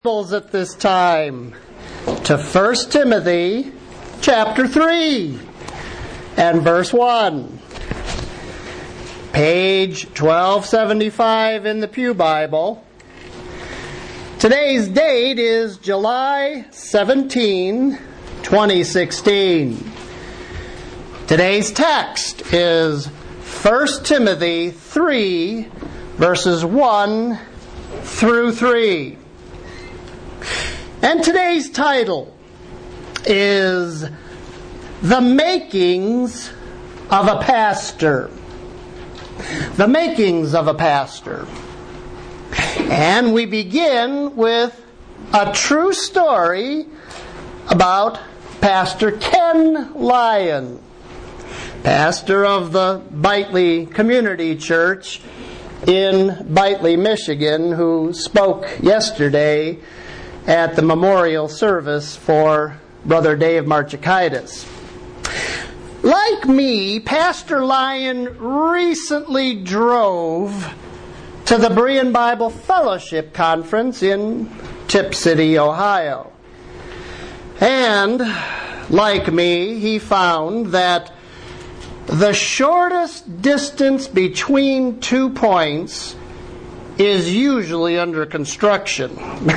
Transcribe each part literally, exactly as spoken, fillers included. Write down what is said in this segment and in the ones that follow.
At this time to First Timothy chapter three and verse one. Page twelve seventy-five in the Pew Bible. Today's date is July seventeenth, twenty sixteen. Today's text is First Timothy three verses one through three. And today's title is The Makings of a Pastor. The Makings of a Pastor. And we begin with a true story about Pastor Ken Lyon, pastor of the Bitely Community Church in Bitely, Michigan, who spoke yesterday at the memorial service for Brother Dave Marchikaitis. Like me, Pastor Lyon recently drove to the Berean Bible Fellowship Conference in Tip City, Ohio. And, like me, he found that the shortest distance between two points is usually under construction.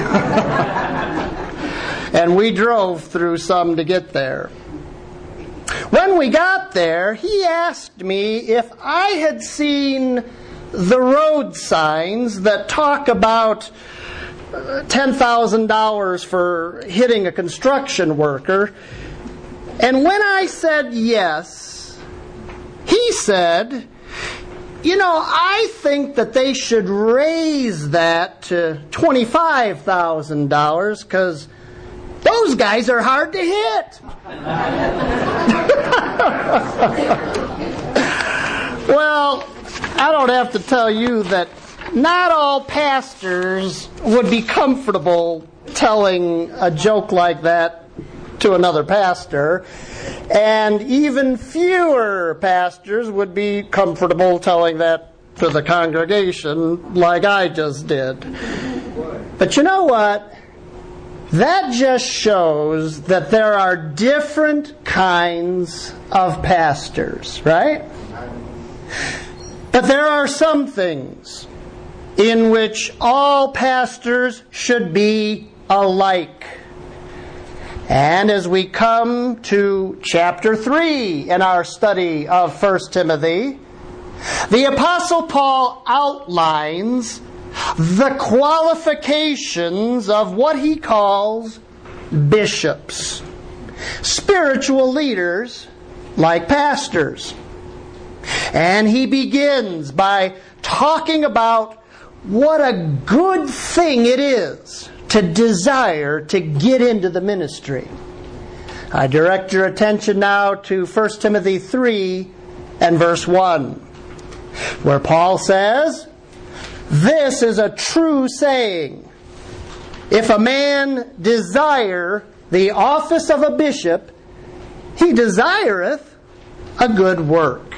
And we drove through some to get there. When we got there, he asked me if I had seen the road signs that talk about ten thousand dollars for hitting a construction worker. And when I said yes, he said, "You know, I think that they should raise that to twenty-five thousand dollars because those guys are hard to hit." Well, I don't have to tell you that not all pastors would be comfortable telling a joke like that to another pastor. And even fewer pastors would be comfortable telling that to the congregation like I just did. But you know what? That just shows that there are different kinds of pastors, right? But there are some things in which all pastors should be alike. And as we come to chapter three in our study of First Timothy, the Apostle Paul outlines the qualifications of what he calls bishops, spiritual leaders like pastors. And he begins by talking about what a good thing it is to desire to get into the ministry. I direct your attention now to First Timothy three and verse one, where Paul says, "This is a true saying. If a man desire the office of a bishop, he desireth a good work."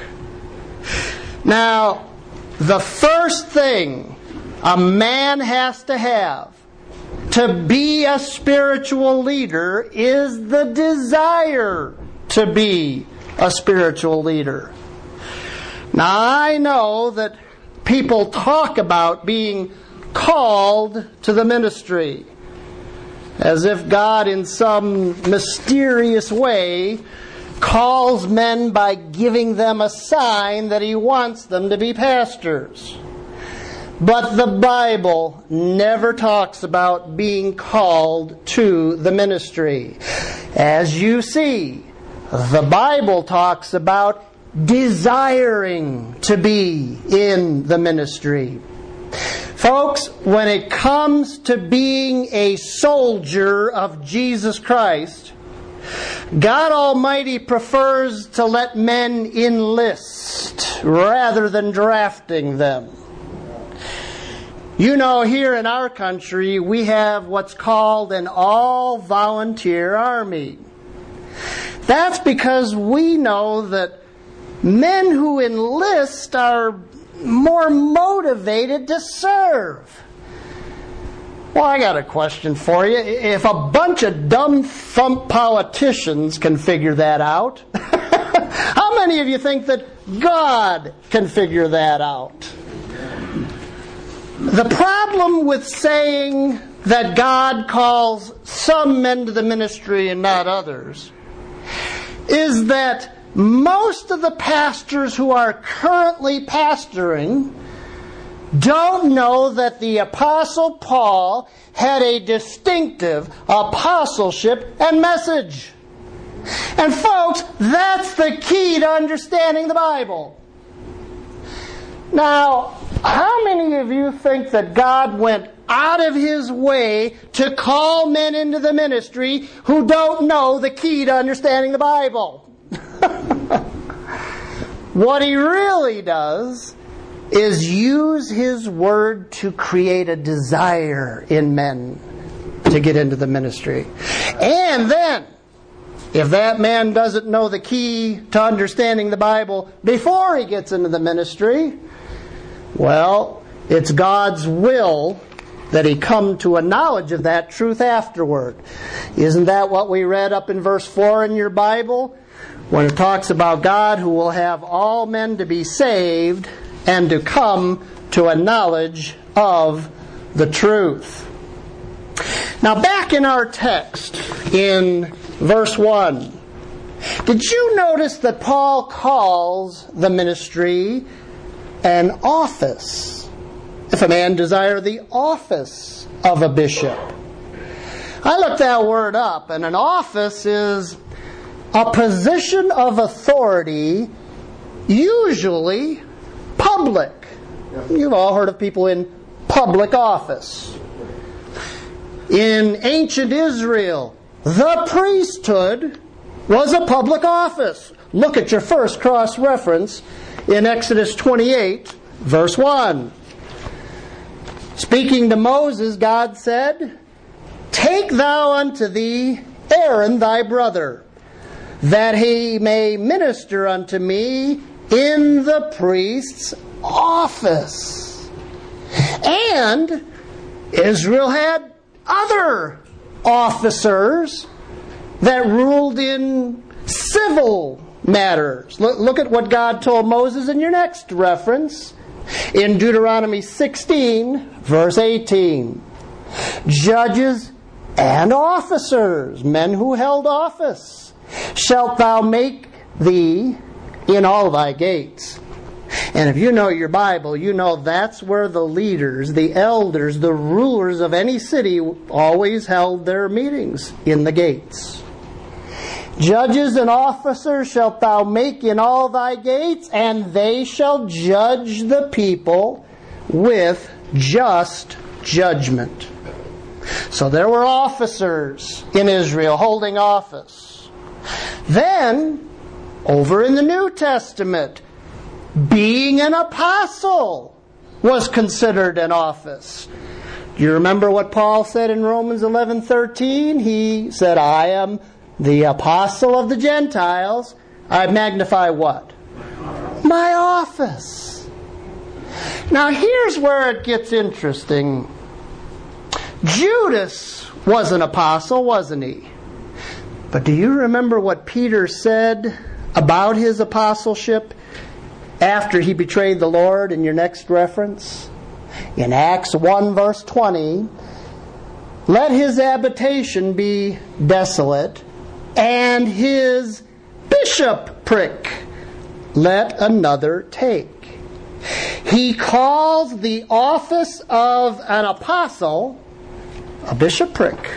Now, the first thing a man has to have to be a spiritual leader is the desire to be a spiritual leader. Now, I know that people talk about being called to the ministry as if God in some mysterious way calls men by giving them a sign that He wants them to be pastors. But the Bible never talks about being called to the ministry. As you see, the Bible talks about desiring to be in the ministry. Folks, when it comes to being a soldier of Jesus Christ, God Almighty prefers to let men enlist rather than drafting them. You know, here in our country, we have what's called an all-volunteer army. That's because we know that men who enlist are more motivated to serve. Well, I got a question for you. If a bunch of dumb thump politicians can figure that out, how many of you think that God can figure that out? The problem with saying that God calls some men to the ministry and not others is that most of the pastors who are currently pastoring don't know that the Apostle Paul had a distinctive apostleship and message. And folks, that's the key to understanding the Bible. Now, how many of you think that God went out of His way to call men into the ministry who don't know the key to understanding the Bible? What He really does is use His Word to create a desire in men to get into the ministry. And then, if that man doesn't know the key to understanding the Bible before he gets into the ministry, well, it's God's will that he come to a knowledge of that truth afterward. Isn't that what we read up in verse four in your Bible? When it talks about God who will have all men to be saved and to come to a knowledge of the truth. Now back in our text, in verse one, did you notice that Paul calls the ministry an office? If a man desire the office of a bishop. I looked that word up, and an office is a position of authority, usually public. You've all heard of people in public office. In ancient Israel, the priesthood was a public office. Look at your first cross-reference in Exodus twenty-eight, verse one. Speaking to Moses, God said, "Take thou unto thee Aaron thy brother, that he may minister unto me in the priest's office." And Israel had other officers that ruled in civil matters. Look, look at what God told Moses in your next reference. In Deuteronomy sixteen, verse eighteen. Judges and officers, men who held office, shalt thou make thee in all thy gates. And if you know your Bible, you know that's where the leaders, the elders, the rulers of any city always held their meetings, in the gates. Judges and officers shalt thou make in all thy gates, and they shall judge the people with just judgment. So there were officers in Israel holding office. Then, over in the New Testament, being an apostle was considered an office. Do you remember what Paul said in Romans eleven thirteen? He said, "I am the apostle of the Gentiles. I magnify what? My office." Now here's where it gets interesting. Judas was an apostle, wasn't he? But do you remember what Peter said about his apostleship after he betrayed the Lord in your next reference? In Acts one verse twenty, "Let his habitation be desolate, and his bishopric let another take." He calls the office of an apostle a bishopric.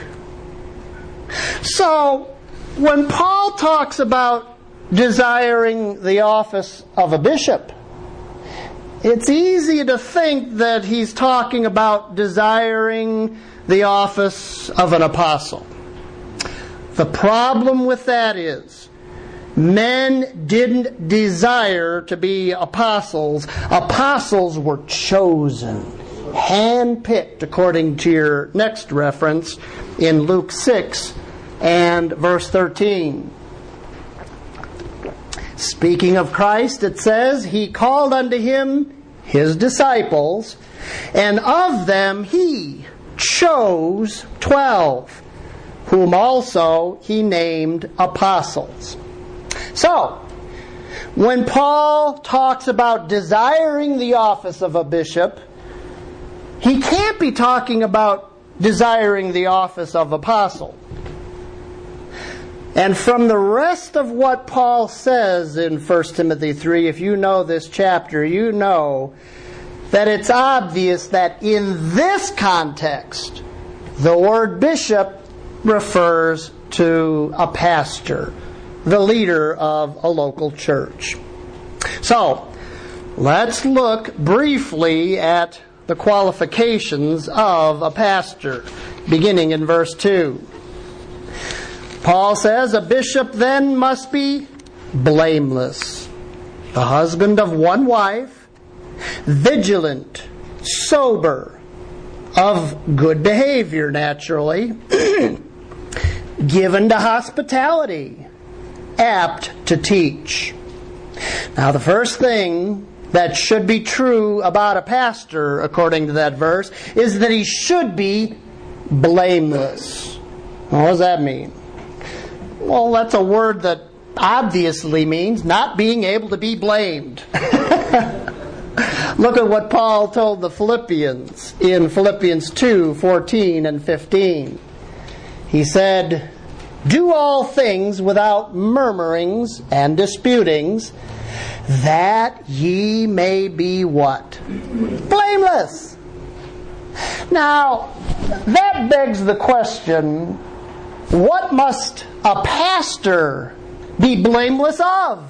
So, when Paul talks about desiring the office of a bishop, it's easy to think that he's talking about desiring the office of an apostle. The problem with that is, men didn't desire to be apostles. Apostles were chosen, hand-picked, according to your next reference in Luke six and verse thirteen. Speaking of Christ, it says, "He called unto him his disciples, and of them he chose twelve, whom also he named apostles. So, when Paul talks about desiring the office of a bishop, he can't be talking about desiring the office of apostle. And from the rest of what Paul says in First Timothy three, if you know this chapter, you know that it's obvious that in this context, the word bishop refers to a pastor, the leader of a local church. So, let's look briefly at the qualifications of a pastor, beginning in verse two. Paul says, a bishop then must be blameless, the husband of one wife, vigilant, sober, of good behavior, naturally, given to hospitality, apt to teach. Now, the first thing that should be true about a pastor, according to that verse, is that he should be blameless. What does that mean? Well, that's a word that obviously means not being able to be blamed. Look at what Paul told the Philippians in Philippians two, fourteen and fifteen. He said, do all things without murmurings and disputings, that ye may be what? Blameless. Now, that begs the question, what must a pastor be blameless of?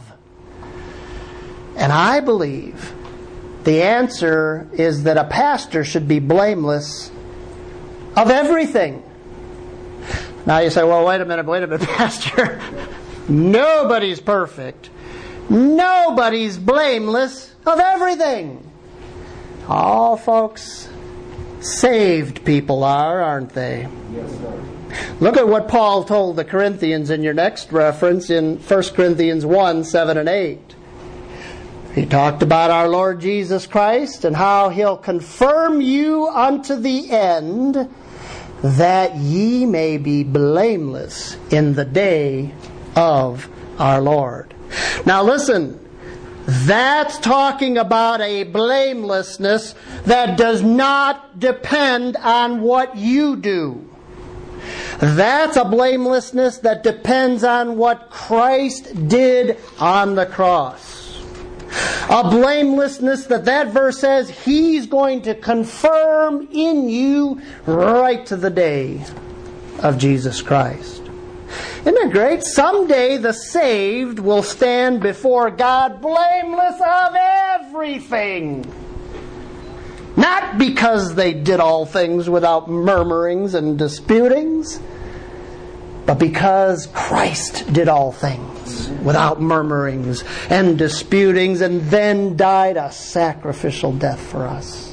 And I believe the answer is that a pastor should be blameless of everything. Now you say, well, wait a minute, wait a minute, Pastor. Nobody's perfect. Nobody's blameless of everything. All folks, saved people are, aren't they? Yes, sir. Look at what Paul told the Corinthians in your next reference in First Corinthians one, seven and eight. He talked about our Lord Jesus Christ and how He'll confirm you unto the end, that ye may be blameless in the day of our Lord. Now listen, that's talking about a blamelessness that does not depend on what you do. That's a blamelessness that depends on what Christ did on the cross. A blamelessness that that verse says He's going to confirm in you right to the day of Jesus Christ. Isn't it great? Someday the saved will stand before God blameless of everything. Not because they did all things without murmurings and disputings, but because Christ did all things without murmurings and disputings and then died a sacrificial death for us.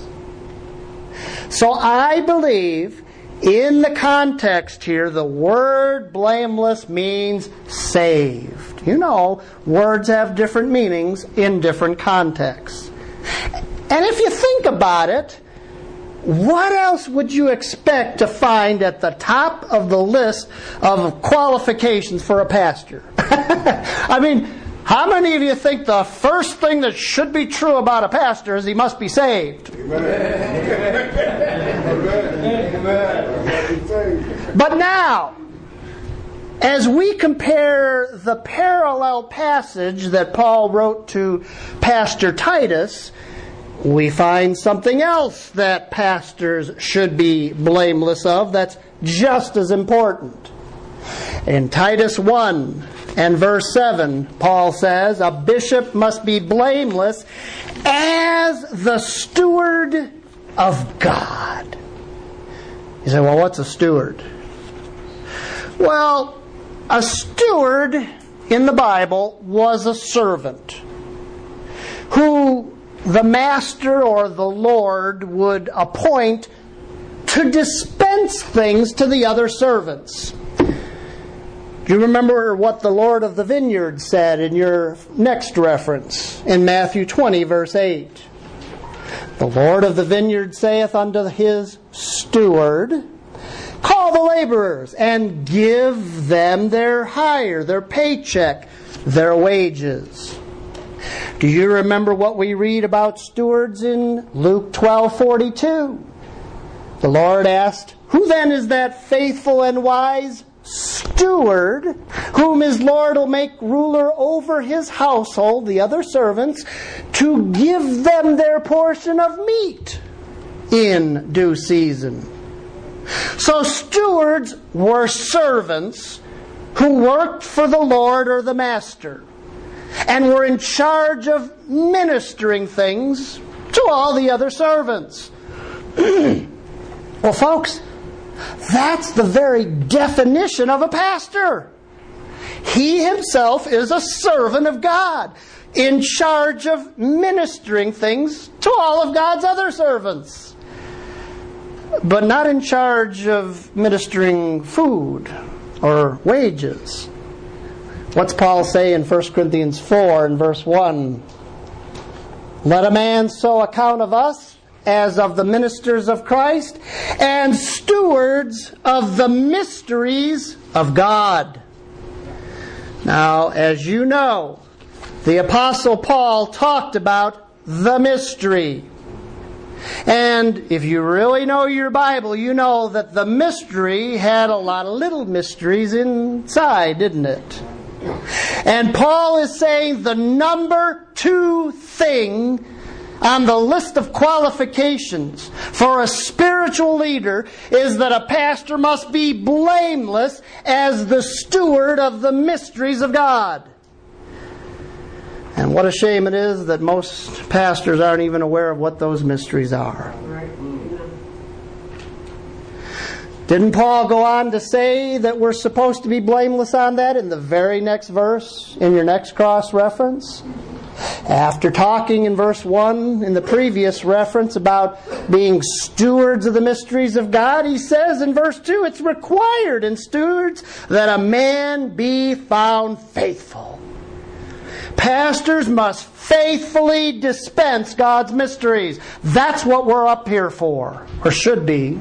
So I believe in the context here, the word blameless means saved. You know, words have different meanings in different contexts. And if you think about it, what else would you expect to find at the top of the list of qualifications for a pastor? I mean, how many of you think the first thing that should be true about a pastor is he must be saved? But now, as we compare the parallel passage that Paul wrote to Pastor Titus, we find something else that pastors should be blameless of that's just as important. In Titus one and verse seven, Paul says, a bishop must be blameless as the steward of God. You say, well, what's a steward? Well, a steward in the Bible was a servant who the master or the Lord would appoint to dispense things to the other servants. Do you remember what the Lord of the vineyard said in your next reference in Matthew twenty, verse eight? The Lord of the vineyard saith unto his steward, steward, call the laborers and give them their hire, their paycheck, their wages. Do you remember what we read about stewards in Luke twelve forty-two? The Lord asked, "Who then is that faithful and wise steward whom his Lord will make ruler over his household," the other servants, "to give them their portion of meat in due season?" So stewards were servants who worked for the Lord or the master and were in charge of ministering things to all the other servants. Well, folks, that's the very definition of a pastor. He himself is a servant of God, in charge of ministering things to all of God's other servants, but not in charge of ministering food or wages. What's Paul say in First Corinthians four and verse one? "Let a man so account of us as of the ministers of Christ and stewards of the mysteries of God." Now, as you know, the Apostle Paul talked about the mystery. And if you really know your Bible, you know that the mystery had a lot of little mysteries inside, didn't it? And Paul is saying the number two thing on the list of qualifications for a spiritual leader is that a pastor must be blameless as the steward of the mysteries of God. And what a shame it is that most pastors aren't even aware of what those mysteries are. Didn't Paul go on to say that we're supposed to be blameless on that in the very next verse, in your next cross-reference? After talking in verse one, in the previous reference, about being stewards of the mysteries of God, he says in verse two, it's required in stewards that a man be found faithful. Pastors must faithfully dispense God's mysteries. That's what we're up here for, or should be.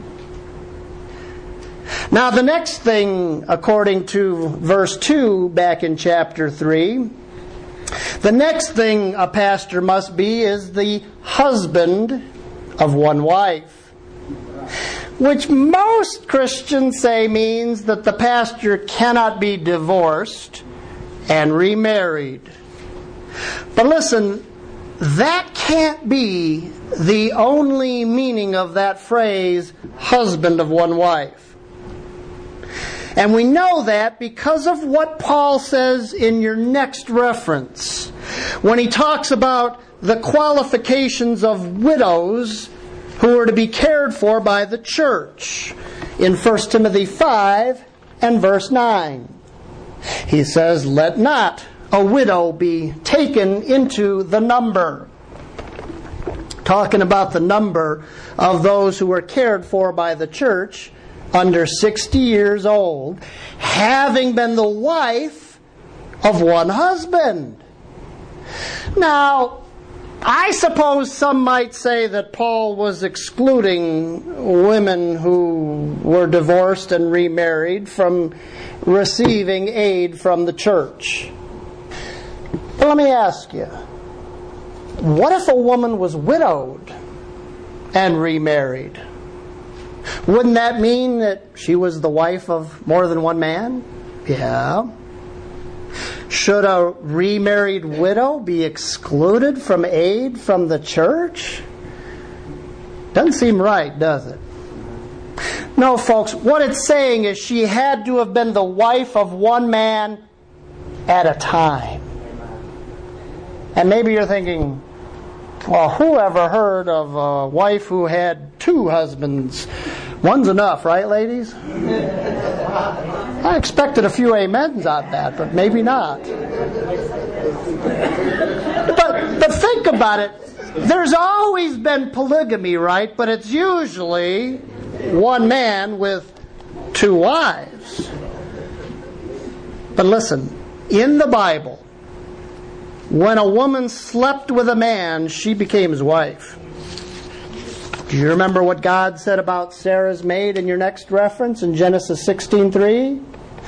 Now the next thing, according to verse two back in chapter three, the next thing a pastor must be is the husband of one wife, which most Christians say means that the pastor cannot be divorced and remarried. But listen, that can't be the only meaning of that phrase, husband of one wife. And we know that because of what Paul says in your next reference, when he talks about the qualifications of widows who are to be cared for by the church in First Timothy five and verse nine. He says, "Let not a widow be taken into the number." Talking about the number of those who are cared for by the church under sixty years old, having been the wife of one husband. Now, I suppose some might say that Paul was excluding women who were divorced and remarried from receiving aid from the church. But let me ask you, what if a woman was widowed and remarried? Wouldn't that mean that she was the wife of more than one man? Yeah. Should a remarried widow be excluded from aid from the church? Doesn't seem right, does it? No, folks, what it's saying is she had to have been the wife of one man at a time. And maybe you're thinking, well, who ever heard of a wife who had two husbands? One's enough, right, ladies? I expected a few amens on that, but maybe not. But, but think about it. There's always been polygamy, right? But it's usually one man with two wives. But listen, in the Bible, when a woman slept with a man, she became his wife. Do you remember what God said about Sarah's maid in your next reference in Genesis sixteen three?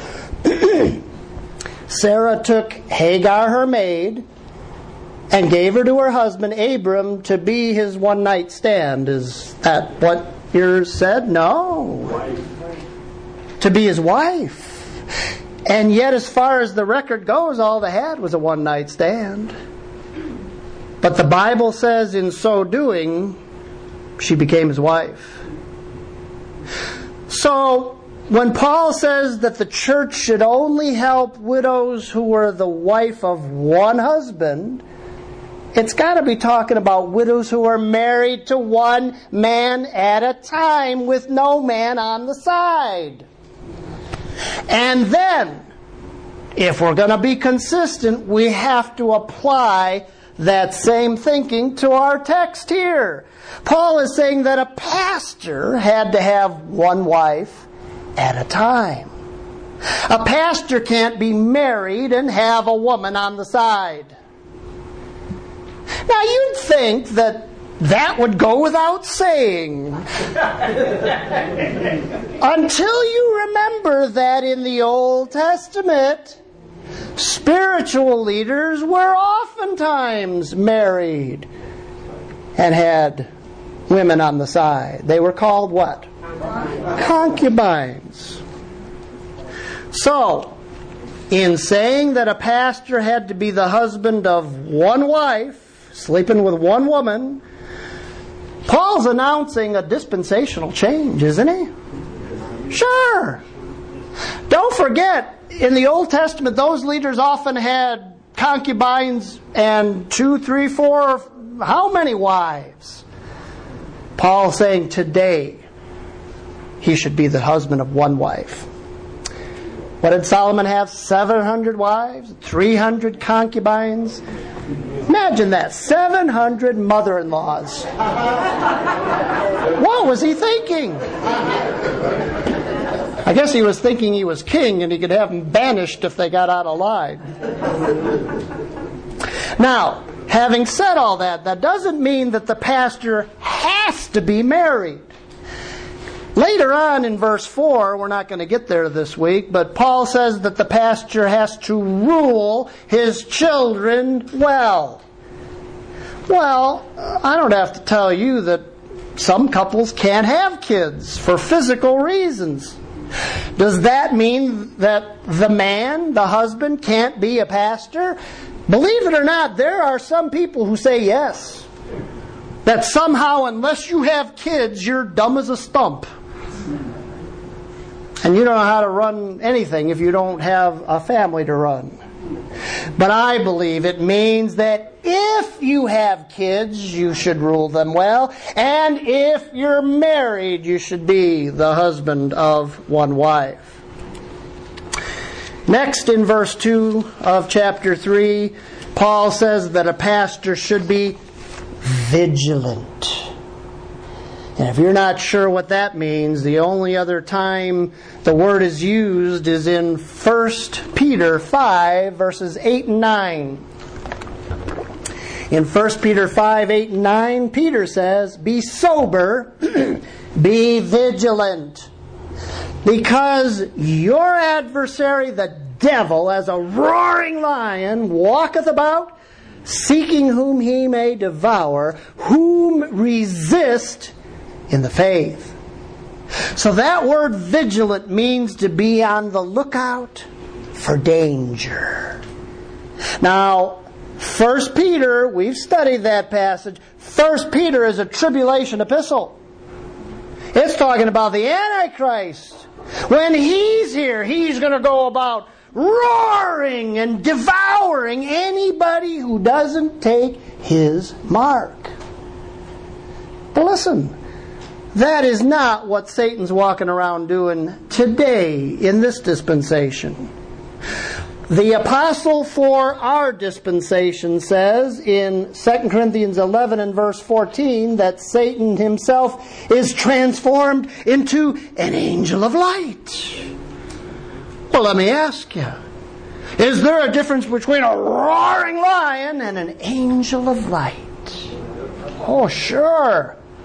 Sarah took Hagar, her maid, and gave her to her husband Abram to be his one-night stand. Is that what yours said? No. To be his wife. And yet, as far as the record goes, all they had was a one-night stand. But the Bible says in so doing, she became his wife. So, when Paul says that the church should only help widows who were the wife of one husband, it's got to be talking about widows who are married to one man at a time with no man on the side. And then, if we're going to be consistent, we have to apply that same thinking to our text here. Paul is saying that a pastor had to have one wife at a time. A pastor can't be married and have a woman on the side. Now you'd think that that would go without saying. Until you remember that in the Old Testament, spiritual leaders were oftentimes married and had women on the side. They were called what? Concubines. So, in saying that a pastor had to be the husband of one wife, sleeping with one woman, Paul's announcing a dispensational change, isn't he? Sure. Don't forget, in the Old Testament, those leaders often had concubines and two, three, four, how many wives? Paul's saying today he should be the husband of one wife. What did Solomon have? seven hundred wives? three hundred concubines? Imagine that. seven hundred mother-in-laws. What was he thinking? I guess he was thinking he was king and he could have them banished if they got out of line. Now, having said all that, that doesn't mean that the pastor has to be married. Later on in verse four, we're not going to get there this week, but Paul says that the pastor has to rule his children well. Well, I don't have to tell you that some couples can't have kids for physical reasons. Does that mean that the man, the husband, can't be a pastor? Believe it or not, there are some people who say yes. That somehow, unless you have kids, you're dumb as a stump. And you don't know how to run anything if you don't have a family to run. But I believe it means that if you have kids, you should rule them well. And if you're married, you should be the husband of one wife. Next, in verse two of chapter three, Paul says that a pastor should be vigilant. And if you're not sure what that means, the only other time the word is used is in First Peter five, verses eight and nine. In First Peter five, eight and nine, Peter says, "Be sober, be vigilant, because your adversary, the devil, as a roaring lion, walketh about, seeking whom he may devour, whom resist in the faith." So that word vigilant means to be on the lookout for danger. Now, First Peter, we've studied that passage. First Peter is a tribulation epistle. It's talking about the Antichrist. When he's here, he's going to go about roaring and devouring anybody who doesn't take his mark. But listen, that is not what Satan's walking around doing today in this dispensation. The apostle for our dispensation says in Second Corinthians eleven and verse fourteen that Satan himself is transformed into an angel of light. Well, let me ask you, is there a difference between a roaring lion and an angel of light? Oh, sure.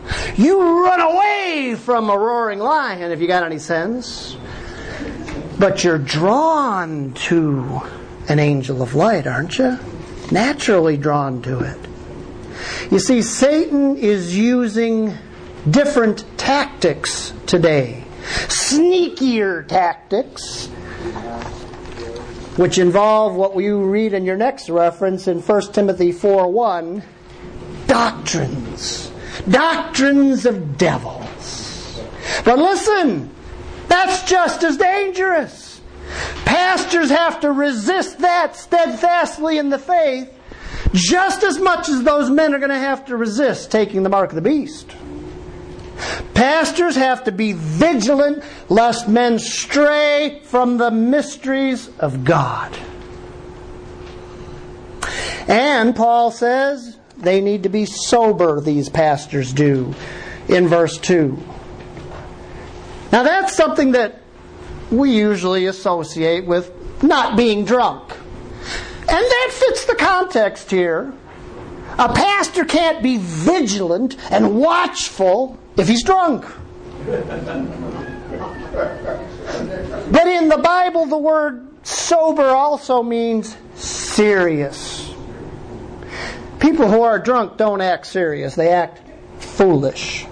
You run away from a roaring lion if you got any sense. But you're drawn to an angel of light, aren't you? Naturally drawn to it. You see, Satan is using different tactics today. Sneakier tactics, which involve what you read in your next reference in First Timothy four one, doctrines. Doctrines of devils. But listen, that's just as dangerous. Pastors have to resist that steadfastly in the faith just as much as those men are going to have to resist taking the mark of the beast. Pastors have to be vigilant lest men stray from the mysteries of God. And Paul says they need to be sober, these pastors do, in verse two. Now that's something that we usually associate with not being drunk. And that fits the context here. A pastor can't be vigilant and watchful if he's drunk. But in the Bible, the word sober also means serious. People who are drunk don't act serious. They act foolish.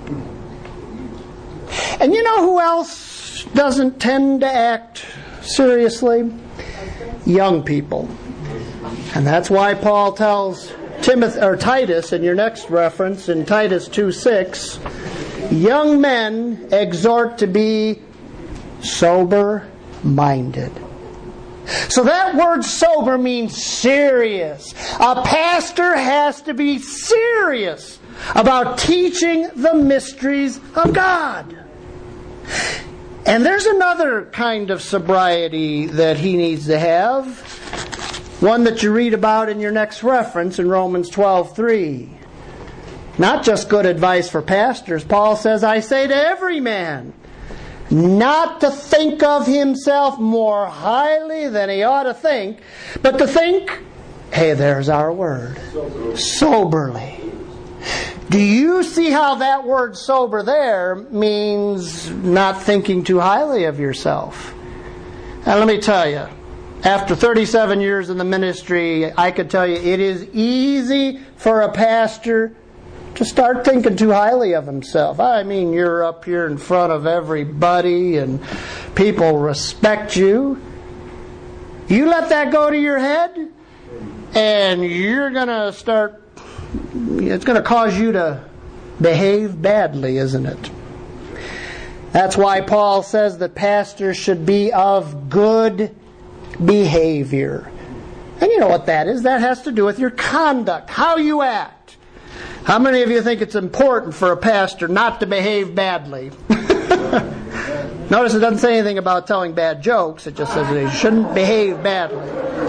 And you know who else doesn't tend to act seriously? Young people. And that's why Paul tells Timothy or Titus in your next reference in Titus two six, young men exhort to be sober-minded. So that word sober means serious. A pastor has to be serious about teaching the mysteries of God. And there's another kind of sobriety that he needs to have. One that you read about in your next reference in Romans twelve three. Not just good advice for pastors. Paul says, I say to every man, not to think of himself more highly than he ought to think, but to think, hey, there's our word, soberly. Do you see how that word sober there means not thinking too highly of yourself? And let me tell you, after thirty-seven years in the ministry, I could tell you it is easy for a pastor to start thinking too highly of himself. I mean, you're up here in front of everybody and people respect you. You let that go to your head and you're going to start, it's going to cause you to behave badly, isn't it? That's why Paul says that pastors should be of good behavior. And you know what that is? That has to do with your conduct, how you act. How many of you think it's important for a pastor not to behave badly? Notice it doesn't say anything about telling bad jokes. It just says that he shouldn't behave badly.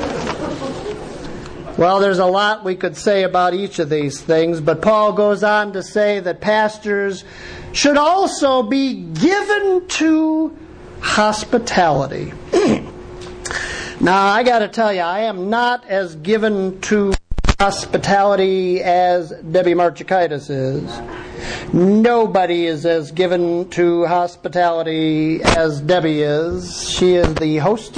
Well, there's a lot we could say about each of these things, but Paul goes on to say that pastors should also be given to hospitality. Now, I got to tell you, I am not as given to hospitality as Debbie Marchikaitis is. Nobody is as given to hospitality as Debbie is. She is the host.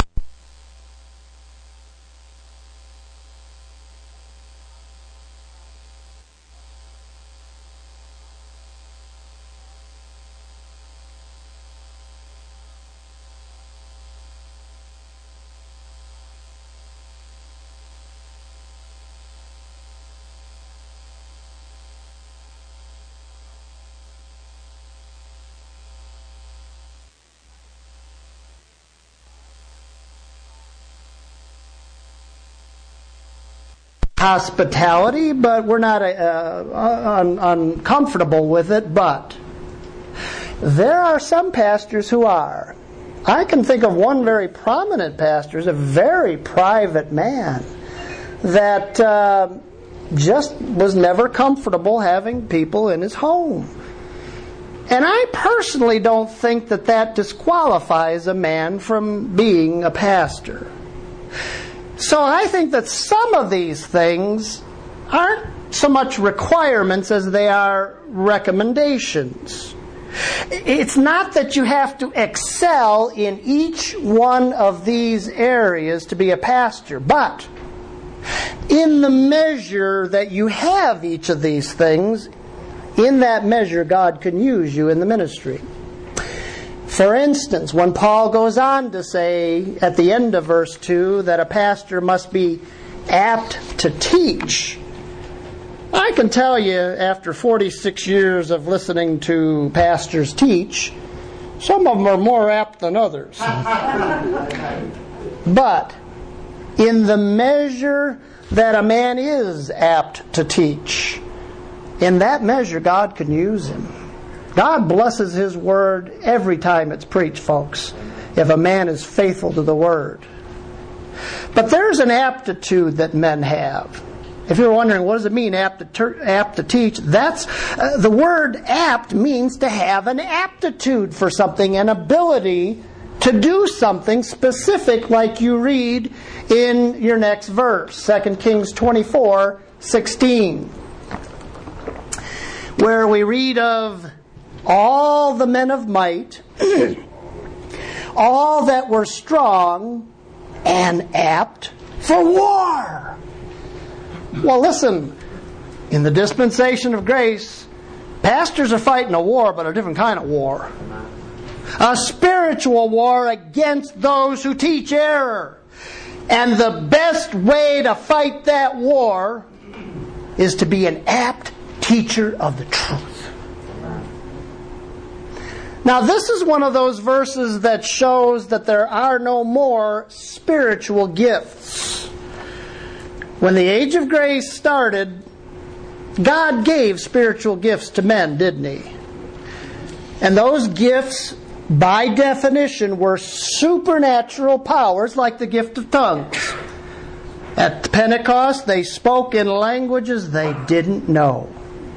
Hospitality, but we're not uh, un- uncomfortable with it. But there are some pastors who are. I can think of one very prominent pastor, a very private man, that uh, just was never comfortable having people in his home. And I personally don't think that that disqualifies a man from being a pastor. So I think that some of these things aren't so much requirements as they are recommendations. It's not that you have to excel in each one of these areas to be a pastor, but in the measure that you have each of these things, in that measure God can use you in the ministry. For instance, when Paul goes on to say at the end of verse two that a pastor must be apt to teach, I can tell you after forty-six years of listening to pastors teach, some of them are more apt than others. But in the measure that a man is apt to teach, in that measure God can use him. God blesses His Word every time it's preached, folks, if a man is faithful to the Word. But there's an aptitude that men have. If you're wondering, what does it mean, apt to, ter- apt to teach? That's uh, the word apt means to have an aptitude for something, an ability to do something specific, like you read in your next verse, Second Kings twenty-four sixteen, where we read of all the men of might, all that were strong and apt for war. Well, listen, in the dispensation of grace, pastors are fighting a war, but a different kind of war. A spiritual war against those who teach error. And the best way to fight that war is to be an apt teacher of the truth. Now, this is one of those verses that shows that there are no more spiritual gifts. When the age of grace started, God gave spiritual gifts to men, didn't He? And those gifts, by definition, were supernatural powers like the gift of tongues. At Pentecost, they spoke in languages they didn't know.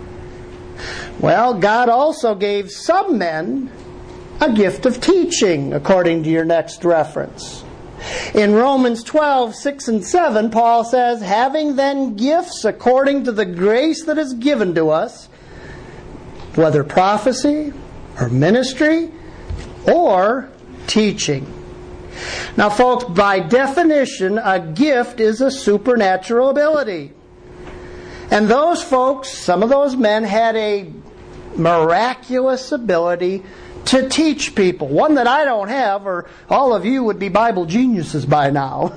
Well, God also gave some men a gift of teaching, according to your next reference. In Romans twelve, six and seven, Paul says, having then gifts according to the grace that is given to us, whether prophecy or ministry or teaching. Now, folks, by definition, a gift is a supernatural ability. And those folks, some of those men, had a miraculous ability to teach people. One that I don't have, or all of you would be Bible geniuses by now.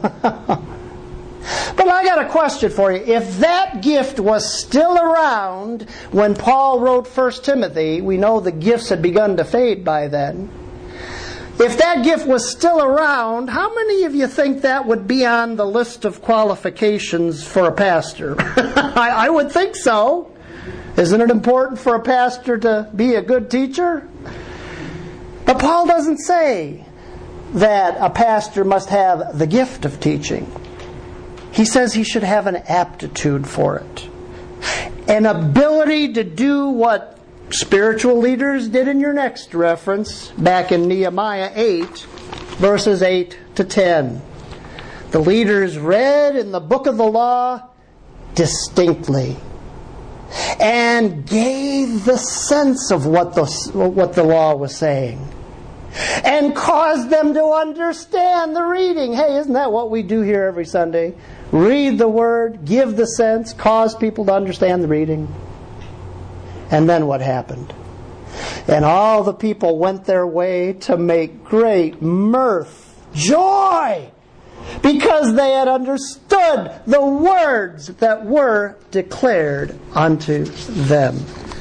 But I got a question for you. If that gift was still around when Paul wrote First Timothy, we know the gifts had begun to fade by then. If that gift was still around, how many of you think that would be on the list of qualifications for a pastor? I, I would think so. Isn't it important for a pastor to be a good teacher? But Paul doesn't say that a pastor must have the gift of teaching. He says he should have an aptitude for it. An ability to do what spiritual leaders did in your next reference, back in Nehemiah eight, verses eight to ten. The leaders read in the book of the law distinctly and gave the sense of what the, what the law was saying, and caused them to understand the reading. Hey, isn't that what we do here every Sunday? Read the Word, give the sense, cause people to understand the reading. And then what happened? And all the people went their way to make great mirth, joy, because they had understood the words that were declared unto them.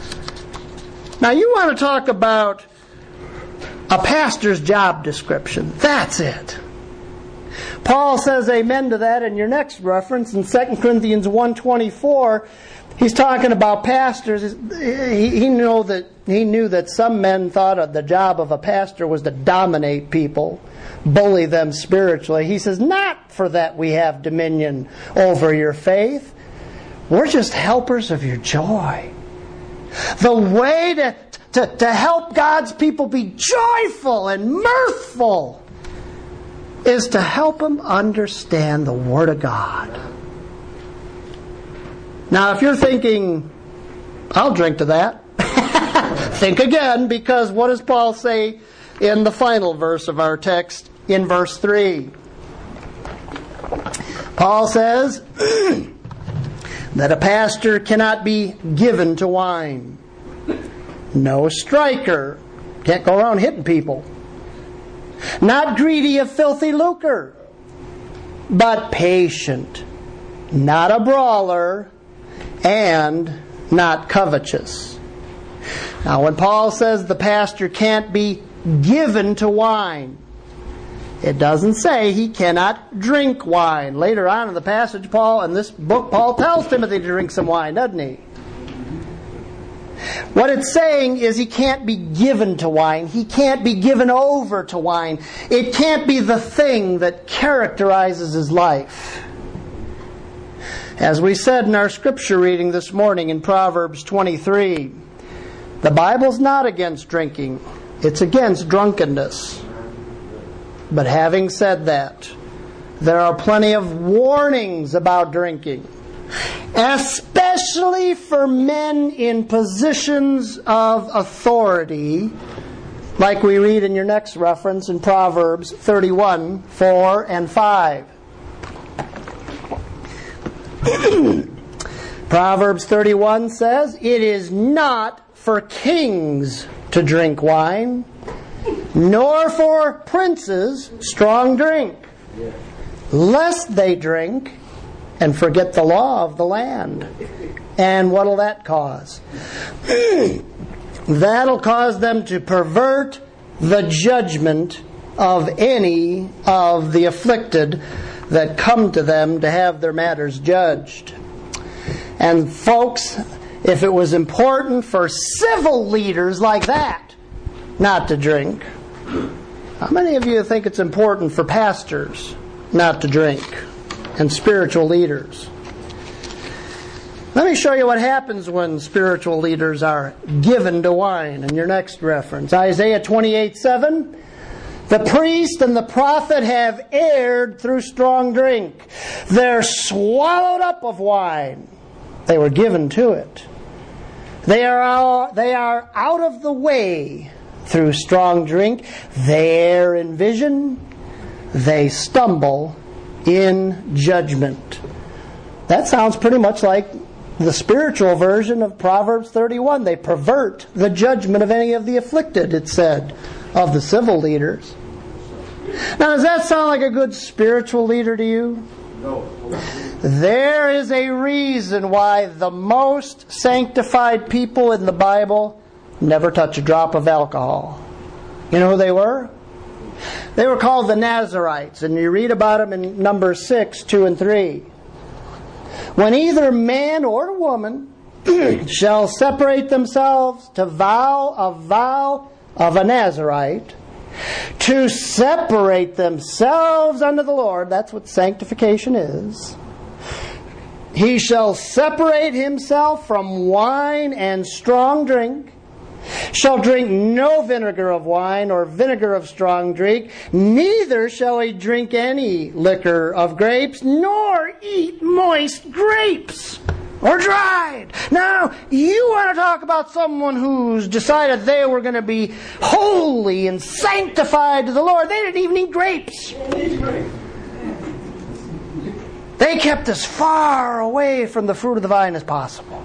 Now you want to talk about a pastor's job description. That's it. Paul says amen to that in your next reference in Second Corinthians one twenty-four. He's talking about pastors. He, he knew that he knew that some men thought of the job of a pastor was to dominate people, bully them spiritually. He says, not for that we have dominion over your faith. We're just helpers of your joy. The way to, to, to help God's people be joyful and mirthful is to help them understand the Word of God. Now, if you're thinking, I'll drink to that, think again, because what does Paul say in the final verse of our text, in verse three? Paul says that a pastor cannot be given to wine. No striker. Can't go around hitting people. Not greedy of filthy lucre, but patient. Not a brawler, and not covetous. Now, when Paul says the pastor can't be given to wine, it doesn't say he cannot drink wine. Later on in the passage, Paul, in this book, Paul tells Timothy to drink some wine, doesn't he? What it's saying is he can't be given to wine. He can't be given over to wine. It can't be the thing that characterizes his life. As we said in our scripture reading this morning in Proverbs twenty-three, the Bible's not against drinking. It's against drunkenness. But having said that, there are plenty of warnings about drinking, especially for men in positions of authority, like we read in your next reference in Proverbs thirty-one, four and five. Proverbs thirty-one says, "It is not for kings to drink wine, nor for princes strong drink, lest they drink and forget the law of the land." And what'll that cause? That'll cause them to pervert the judgment of any of the afflicted that come to them to have their matters judged. And folks, if it was important for civil leaders like that not to drink, how many of you think it's important for pastors not to drink, and spiritual leaders? Let me show you what happens when spiritual leaders are given to wine in your next reference. Isaiah twenty-eight, seven. "The priest and the prophet have erred through strong drink. They're swallowed up of wine. They were given to it. They are, they are out of the way through strong drink. They err in vision. They stumble in judgment." That sounds pretty much like the spiritual version of Proverbs thirty-one. They pervert the judgment of any of the afflicted, it said, of the civil leaders. Now, does that sound like a good spiritual leader to you? No. There is a reason why the most sanctified people in the Bible never touch a drop of alcohol. You know who they were? They were called the Nazarites, and you read about them in Numbers six, two and three. "When either man or woman shall separate themselves to vow a vow of a Nazarite, to separate themselves unto the Lord," that's what sanctification is, "he shall separate himself from wine and strong drink, shall drink no vinegar of wine or vinegar of strong drink, neither shall he drink any liquor of grapes, nor eat moist grapes or dried." Now, you want to talk about someone who's decided they were going to be holy and sanctified to the Lord. They didn't even eat grapes. They kept as far away from the fruit of the vine as possible.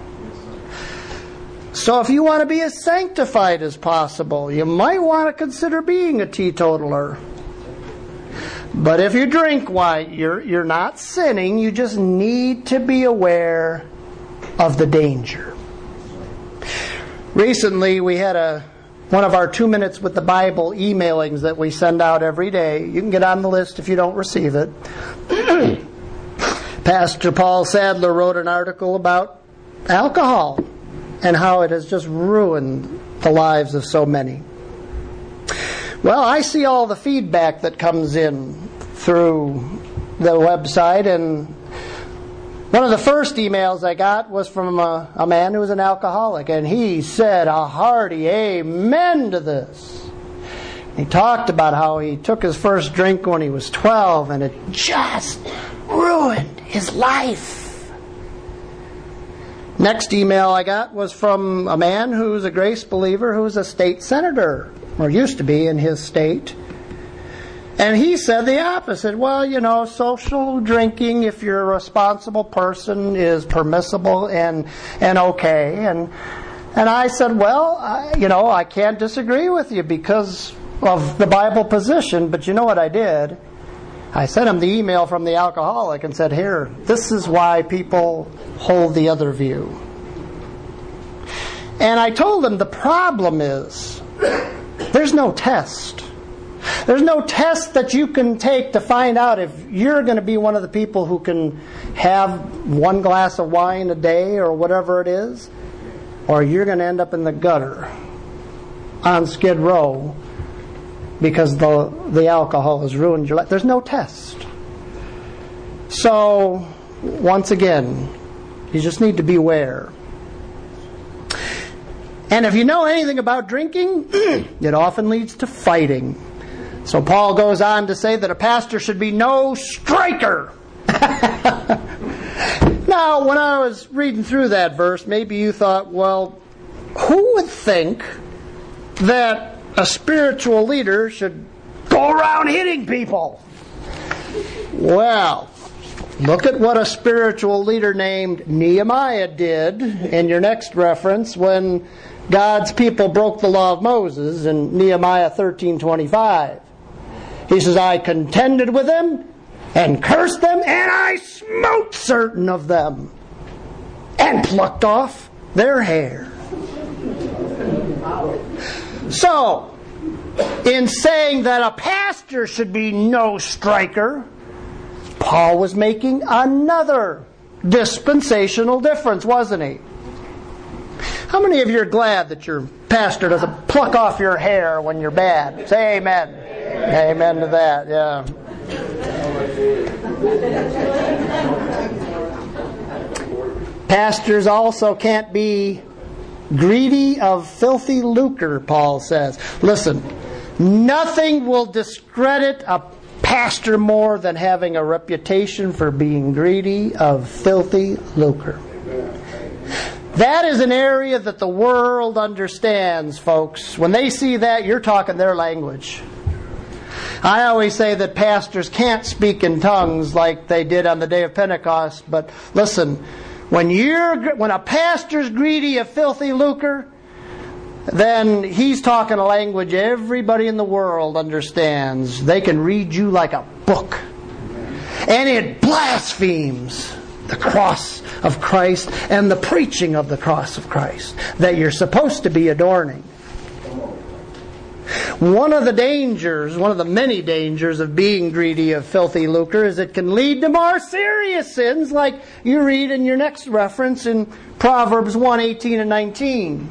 So if you want to be as sanctified as possible, you might want to consider being a teetotaler. But if you drink wine, you're, you're not sinning. You just need to be aware of the danger. Recently, we had a one of our two minutes with the Bible emailings that we send out every day. You can get on the list if you don't receive it. Pastor Paul Sadler wrote an article about alcohol and how it has just ruined the lives of so many. Well, I see all the feedback that comes in through the website, and one of the first emails I got was from a, a man who was an alcoholic, and he said a hearty amen to this. He talked about how he took his first drink when he was twelve, and it just ruined his life. Next email I got was from a man who's a grace believer who's a state senator, or used to be in his state. And he said the opposite. Well, you know, social drinking, if you're a responsible person, is permissible and and okay. And and I said, well, I, you know, I can't disagree with you because of the Bible position, but you know what I did? I sent him the email from the alcoholic and said, here, this is why people hold the other view. And I told him the problem is there's no test. There's no test that you can take to find out if you're going to be one of the people who can have one glass of wine a day or whatever it is, or you're going to end up in the gutter on Skid Row because the the alcohol has ruined your life. There's no test. So, once again, you just need to beware. And if you know anything about drinking, it often leads to fighting. So Paul goes on to say that a pastor should be no striker. Now, when I was reading through that verse, maybe you thought, well, who would think that a spiritual leader should go around hitting people? Well, look at what a spiritual leader named Nehemiah did in your next reference when God's people broke the law of Moses in Nehemiah thirteen twenty-five. He says, I contended with them and cursed them, and I smote certain of them and plucked off their hair. So, in saying that a pastor should be no striker, Paul was making another dispensational difference, wasn't he? How many of you are glad that your pastor doesn't pluck off your hair when you're bad? Say amen. Amen, amen to that, yeah. Pastors also can't be greedy of filthy lucre, Paul says. Listen, nothing will discredit a pastor more than having a reputation for being greedy of filthy lucre. That is an area that the world understands, folks. When they see that, you're talking their language. I always say that pastors can't speak in tongues like they did on the day of Pentecost, but listen, when you're when a pastor's greedy of filthy lucre, then he's talking a language everybody in the world understands. They can read you like a book. And it blasphemes the cross of Christ and the preaching of the cross of Christ that you're supposed to be adorning. One of the dangers, one of the many dangers of being greedy of filthy lucre is it can lead to more serious sins like you read in your next reference in Proverbs one, eighteen and nineteen.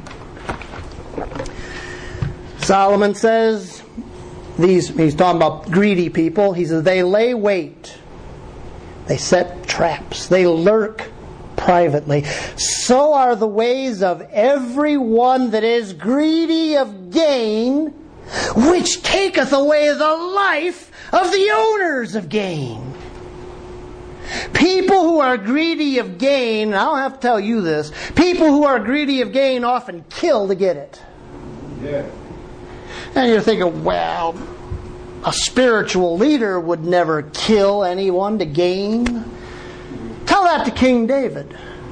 Solomon says, these he's talking about greedy people, he says, they lay wait. They set traps. They lurk privately. So are the ways of every one that is greedy of gain, which taketh away the life of the owners of gain. People who are greedy of gain, and I don't have to tell you this, people who are greedy of gain often kill to get it. Yeah. And you're thinking, well, a spiritual leader would never kill anyone to gain. Tell that to King David,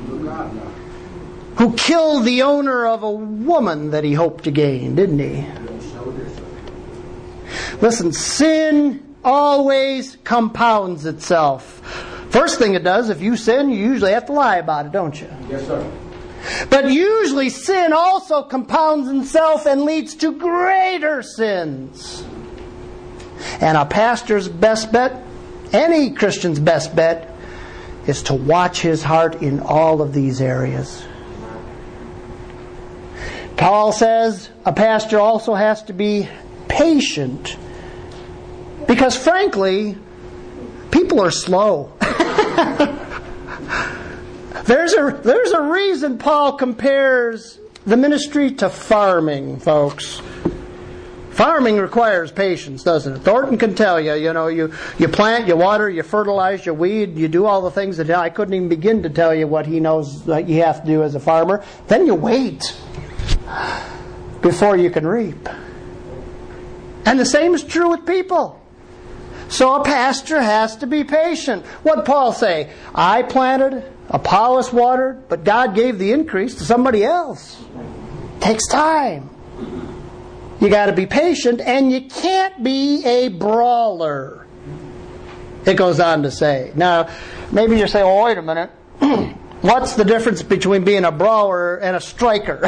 who killed the owner of a woman that he hoped to gain, didn't he? Listen, sin always compounds itself. First thing it does, if you sin, you usually have to lie about it, don't you? Yes, sir. But usually sin also compounds itself and leads to greater sins. And a pastor's best bet, any Christian's best bet, is to watch his heart in all of these areas. Paul says a pastor also has to be patient. Because frankly, people are slow. there's a there's a reason Paul compares the ministry to farming, folks. Farming requires patience, doesn't it? Thornton can tell you, you know, you, you plant, you water, you fertilize, you weed, you do all the things that I couldn't even begin to tell you what he knows that you have to do as a farmer. Then you wait before you can reap. And the same is true with people. So a pastor has to be patient. What'd Paul say? I planted, Apollos watered, but God gave the increase to somebody else. Takes time. You got to be patient, and you can't be a brawler. It goes on to say. Now, maybe you say, oh, wait a minute. What's the difference between being a brawler and a striker?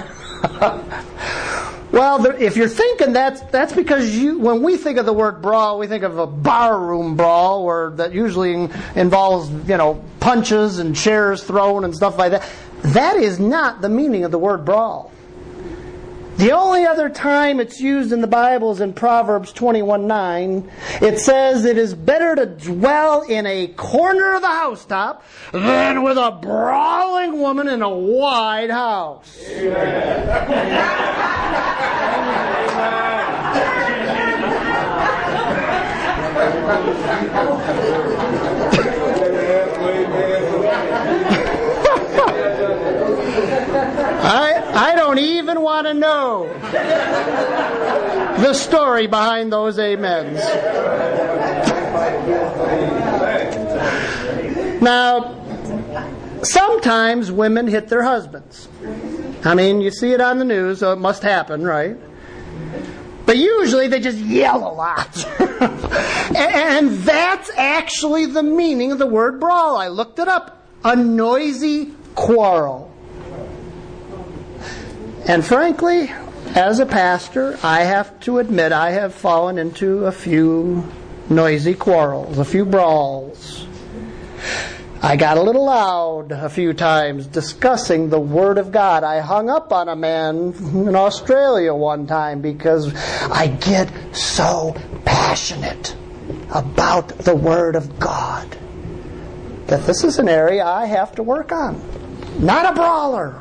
Well, if you're thinking that's that's because you, when we think of the word brawl, we think of a barroom brawl, where that usually involves, you know, punches and chairs thrown and stuff like that. That is not the meaning of the word brawl. The only other time it's used in the Bible is in Proverbs twenty-one nine. It says it is better to dwell in a corner of the housetop than with a brawling woman in a wide house. I I don't even want to know the story behind those amens. Now, sometimes women hit their husbands. I mean, you see it on the news, so it must happen, right? But usually they just yell a lot. And that's actually the meaning of the word brawl. I looked it up. A noisy quarrel. And frankly, as a pastor, I have to admit I have fallen into a few noisy quarrels, a few brawls. I got a little loud a few times discussing the Word of God. I hung up on a man in Australia one time because I get so passionate about the Word of God that this is an area I have to work on. Not a brawler.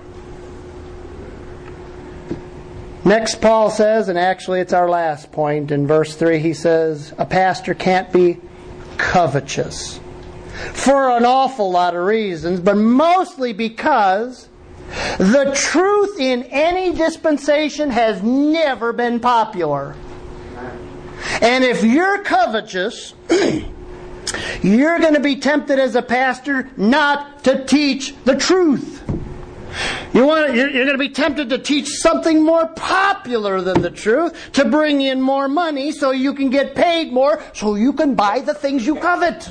Next, Paul says, and actually it's our last point, in verse three, he says, a pastor can't be covetous. For an awful lot of reasons, but mostly because the truth in any dispensation has never been popular. And if you're covetous, you're going to be tempted as a pastor not to teach the truth. You want, you're going to be tempted to teach something more popular than the truth, to bring in more money so you can get paid more, so you can buy the things you covet.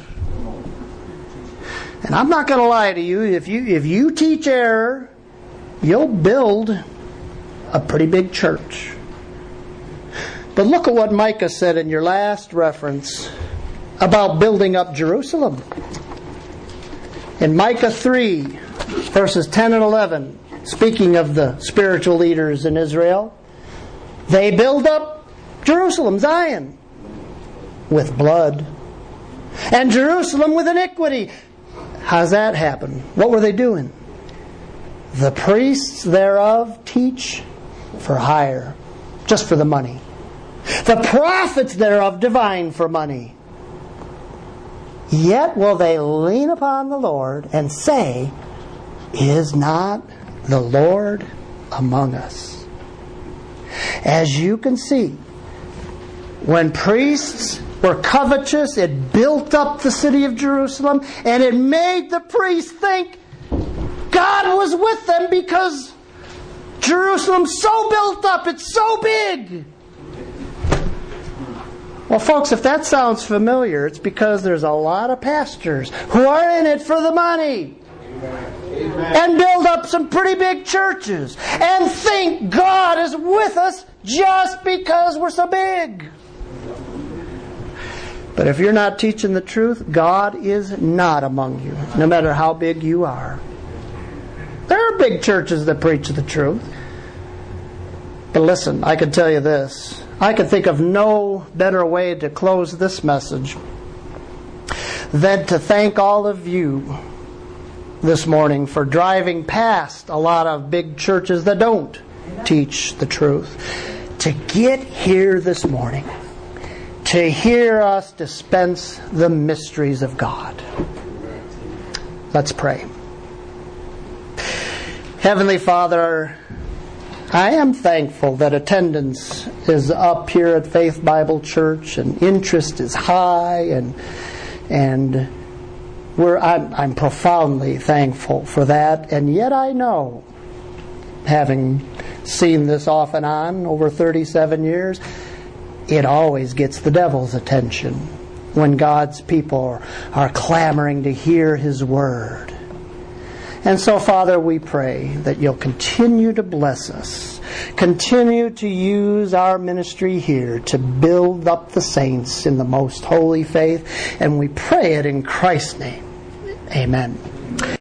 And I'm not going to lie to you, if you if you teach error, you'll build a pretty big church. But look at what Micah said in your last reference about building up Jerusalem. In Micah three, verses ten and eleven, speaking of the spiritual leaders in Israel, they build up Jerusalem, Zion, with blood, and Jerusalem with iniquity. How's that happen? What were they doing? The priests thereof teach for hire, just for the money. The prophets thereof divine for money. Yet will they lean upon the Lord and say, is not the Lord among us? As you can see, when priests were covetous, it built up the city of Jerusalem, and it made the priests think God was with them because Jerusalem's so built up, it's so big. Well, folks, if that sounds familiar, it's because there's a lot of pastors who are in it for the money. Amen. And build up some pretty big churches and think God is with us just because we're so big. But if you're not teaching the truth, God is not among you, no matter how big you are. There are big churches that preach the truth. But listen, I can tell you this. I can think of no better way to close this message than to thank all of you this morning for driving past a lot of big churches that don't teach the truth. to get here this morning, to hear us dispense the mysteries of God. Let's pray. Heavenly Father, I am thankful that attendance is up here at Faith Bible Church and interest is high, and and we're I'm, I'm profoundly thankful for that. And yet I know, having seen this off and on over thirty-seven years, it always gets the devil's attention when God's people are, are clamoring to hear His Word. And so, Father, we pray that You'll continue to bless us, continue to use our ministry here to build up the saints in the most holy faith, and we pray it in Christ's name. Amen.